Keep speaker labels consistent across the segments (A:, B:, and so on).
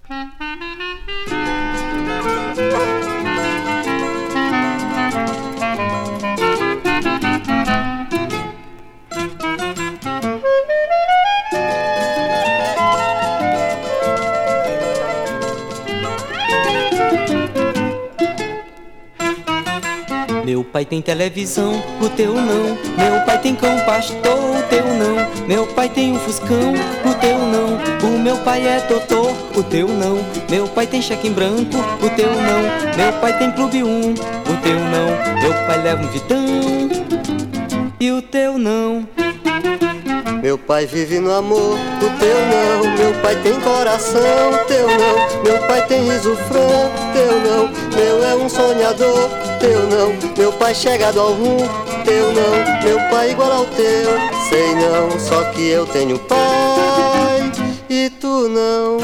A: Meu pai tem televisão, o teu não. Meu pai tem cão pastor, o teu não. Meu pai tem um fuscão, o teu não. O meu pai é doutor, o teu não. Meu pai tem cheque em branco, o teu não. Meu pai tem clube 1, o teu não. Meu pai leva um vidão e o teu não.
B: Meu pai vive no amor, o teu não. Meu pai tem coração, o teu não. Meu pai tem riso franco, o teu não. Meu é um sonhador, o teu não. Meu pai chegado ao rumo, o teu não. Meu pai igual ao teu, sei não. Só que eu tenho pai e tu não.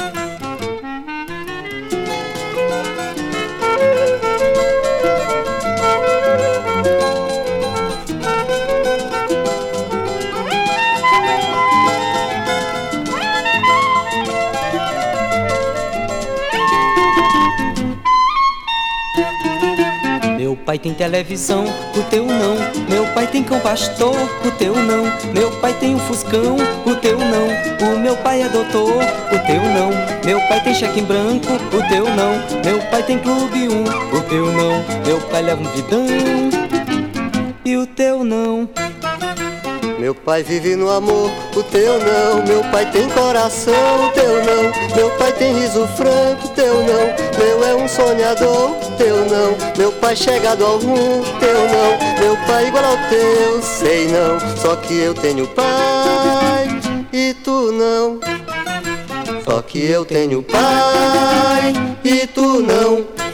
A: Meu pai tem televisão, o teu não. Meu pai tem cão pastor, o teu não. Meu pai tem um fuscão, o teu não. O meu pai é doutor, o teu não. Meu pai tem cheque em branco, o teu não. Meu pai tem clube 1, o teu não. Meu pai leva um vidão e o teu não.
B: Meu pai vive no amor, o teu não. Meu pai tem coração, o teu não. Meu pai tem riso franco, o teu não. Meu é um sonhador, o teu não. Meu pai chegado ao rumo, o teu não. Meu pai igual ao teu, sei não. Só que eu tenho pai e tu não. Só que eu tenho pai e tu não.